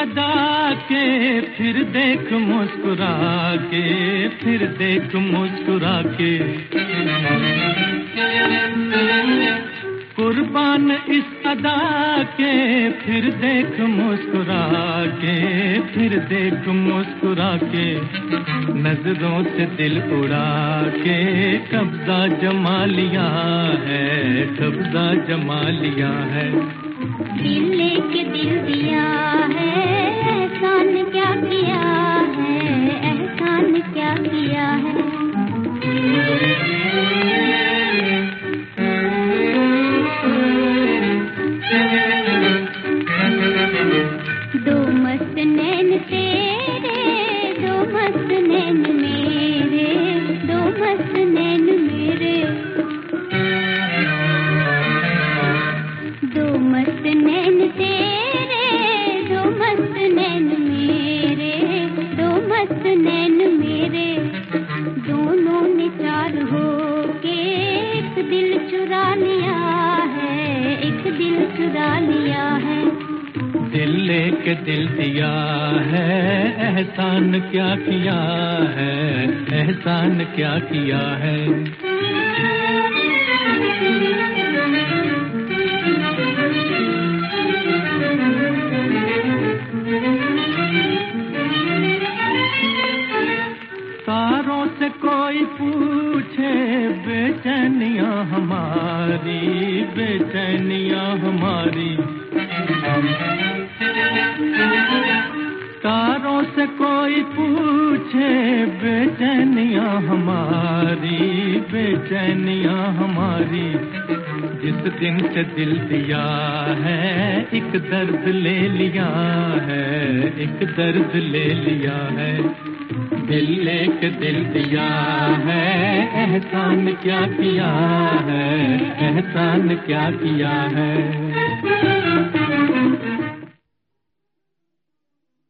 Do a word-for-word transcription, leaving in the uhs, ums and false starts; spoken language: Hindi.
अदा के, फिर देख मुस्कुरा के, फिर देख मुस्कुरा के। कुर्बान इस अदा के, फिर देख मुस्कुरा के, फिर देख मुस्कुरा के। नजरों से दिल उड़ा के कब्जा जमा लिया है, कब्जा जमा लिया है। दिल लेके दिल दिया है, एहसान क्या किया है, एहसान क्या किया है। दो मस्त नैन तेरे, दो मस्त नैन मेरे, दो मस्त नैन मेरे। दो मस्त नैन तेरे, दो मस्त नैन मेरे, दो मस्त नैन मेरे। दोनों ने चार हो के एक दिल चुरा लिया है, एक दिल चुरा लिया है। दिल लेके दिल दिया है, एहसान क्या किया है, एहसान क्या किया है। तारों से कोई पूछे बेचैनियां हमारी, बेचैनियां हमारी। तारों से कोई पूछे बेचैनियां हमारी, बेचैनियां हमारी। जिस दिन से दिल दिया है, एक दर्द ले लिया है, एक दर्द ले लिया है। दिल लेके दिल दिया है, एहसान क्या किया है, एहसान क्या किया है।